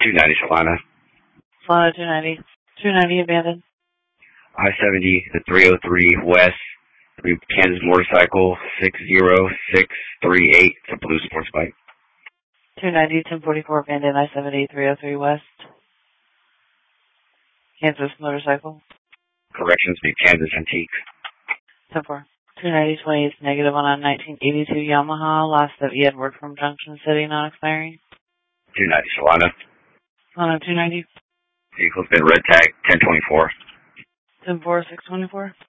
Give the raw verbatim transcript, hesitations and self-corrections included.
two ninety Solana. Solana two ninety. two ninety abandoned. I seventy, the three oh three West, Kansas motorcycle, six zero six three eight. It's a blue sports bike. two ninety, ten forty-four abandoned, I seventy, three oh three West. Kansas motorcycle. Corrections, be Kansas Antique. ten four. two ninety, twenty-eight negative on a nineteen eighty-two Yamaha, lost of Edward from Junction City, not expiring. two ninety Solana. Solana two ninety. Vehicle's been red tag, ten twenty-four. ten four, six twenty-four.